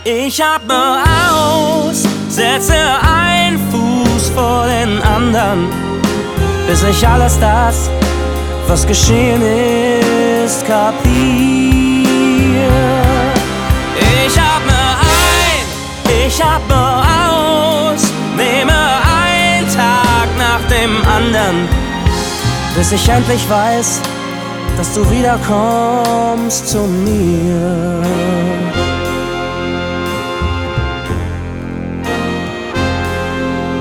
Ich atme aus, setze einen Fuß vor den anderen, bis ich alles das, was geschehen ist, kapier. Ich atme ein, ich atme aus, nehme einen Tag nach dem anderen, bis ich endlich weiß, dass du wiederkommst zu mir.